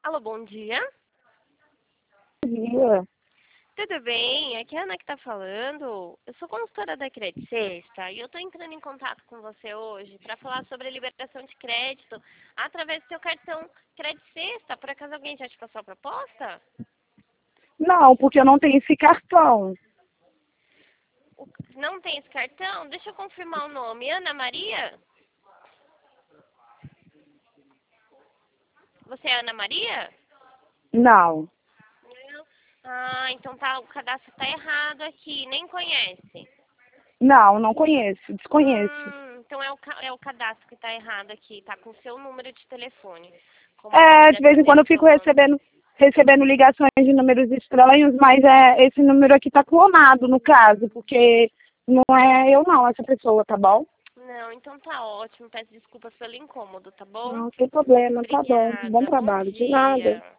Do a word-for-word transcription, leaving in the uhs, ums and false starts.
Alô, bom dia. Bom dia. Tudo bem? Aqui é a Ana que está falando. Eu sou consultora da Credit Sexta e eu estou entrando em contato com você hoje para falar sobre a liberação de crédito através do seu cartão Credit Sexta. Por acaso alguém já te passou a proposta? Não, porque eu não tenho esse cartão. O- Não tem esse cartão? Deixa eu confirmar o nome. Ana Maria? Você é Ana Maria? Não. Não. Ah, então tá, o cadastro está errado aqui. Nem conhece. Não, não conheço, desconheço. Hum, então é o, ca- é o cadastro que está errado aqui, tá com o seu número de telefone. Como É, de deve vez em ter quando eu fico seu nome. recebendo, recebendo ligações de números estranhos, mas é, esse número aqui tá clonado, no caso, porque não é eu não, essa pessoa, tá bom? Não, então tá ótimo. Peço desculpas pelo incômodo, tá bom? Não tem problema, tá bom. Bom Obrigada. Bom trabalho, de nada. dia.